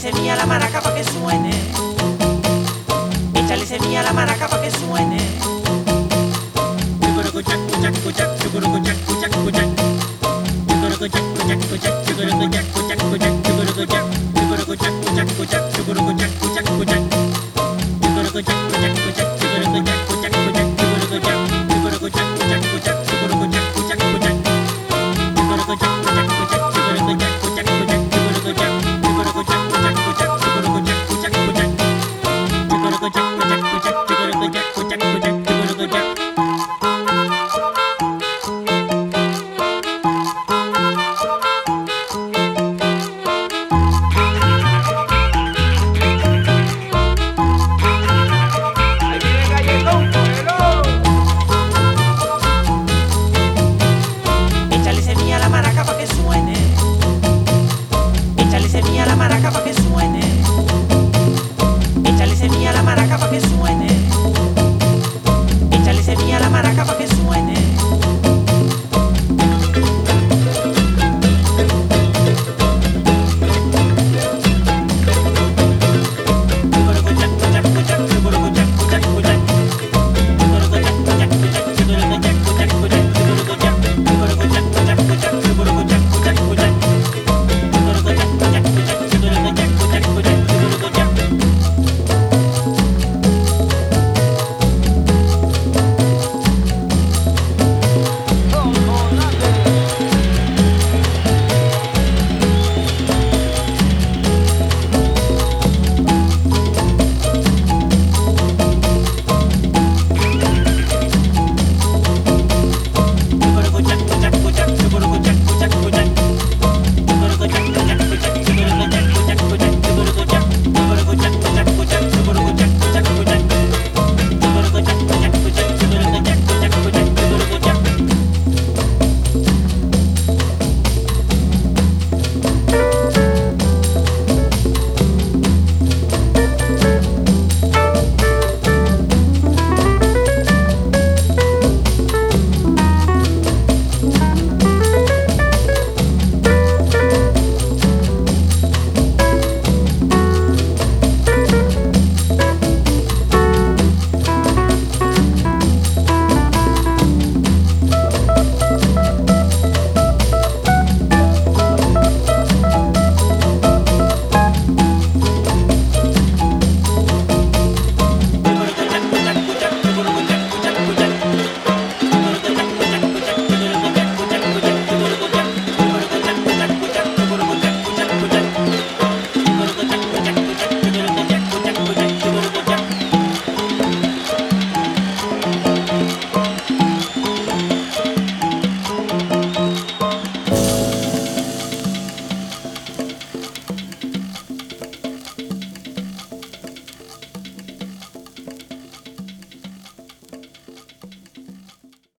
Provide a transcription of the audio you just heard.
semilla a la maraca pa' que suene. Échale semilla a la maraca pa' que suene. Chucurucuchac, cuchac, cuchac, chucurucuchac, cuchac, cuchac. Chucurucuchac, cuchac, cuchac, chucurucuchac, cuchac, cuchac, chucurucuchac. Chucurucuchac, cuchac, cuchac, chucurucuchac, cuchac, cuchac. Chucurucuchac, cuchac, cuchac, chucurucuchac, cuchac, cuchac, chucurucuchac. Chucurucuchac, cuchac, cuchac, chucurucuchac, cuchac, cuchac. Chucurucuchac, cuchac, cuchac, chucurucuchac, cuchac, cuchac, chucurucuchac. Chucurucuchac, cuchac, cuchac, chucurucuchac, cuchac, cuchac. Chucurucuchac, cuchac, cuchac, chucurucuchac, cuchac, cuchac, chucurucuchac. Échale semilla a la maraca pa' que suene. Échale semilla a la maraca pa' que suene.